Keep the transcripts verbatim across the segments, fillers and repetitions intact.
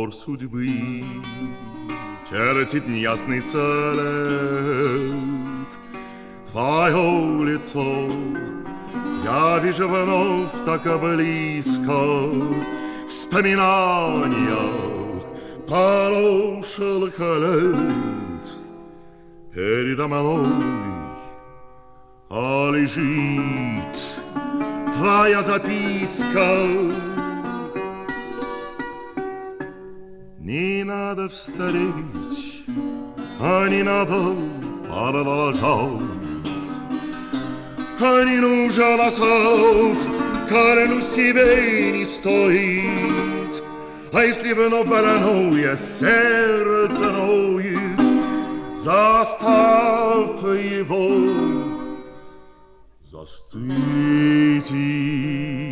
Двор судьбы чертит неясный след. Твое лицо я вижу вновь так близко. Вспоминания прошлых лет передо мной, а лежит твоя записка. Не надо встареть, а не надо продолжать. А не нужен слов, клянусь тебе, не стоит. А если вновь больное сердце ноет, заставь его застыть и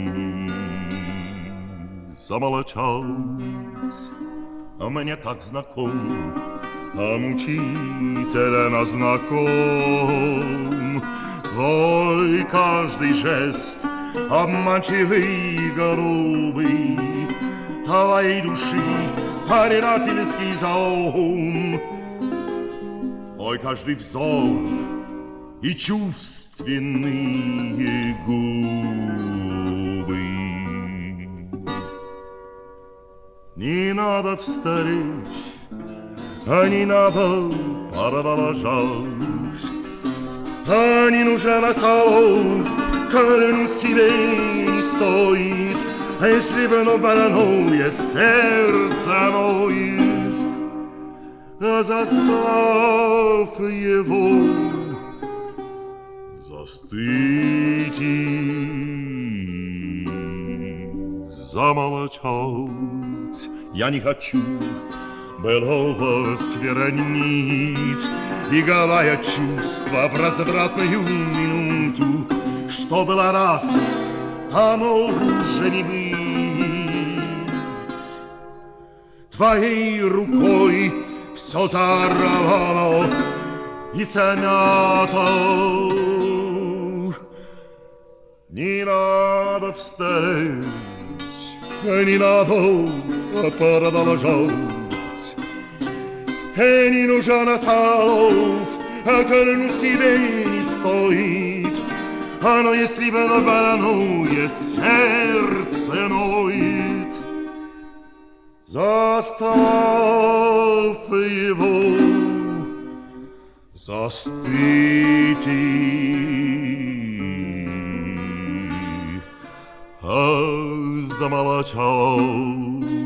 замолчать. А мне так знаком, а мучительно знаком твой каждый жест, обманчивый, грубый, твоей души предательский заум, твой каждый взор и чувственные губы. Не надо встреч, а не надо продолжать. А не нужен слов, клянусь тебе, не стоит. А если вновь больное сердце ноет, заставь его застыть и замолчать. Я не хочу былого сквернить, иголая чувства в развратную минуту, что было раз, тому уже не быть. Твоей рукой все зарвано и смято. Не надо встать, не надо продолжать. И не нужен слов, клянусь тебе, не стоит. Но если вновь больное сердце ноет, заставь его застыть и замолчать.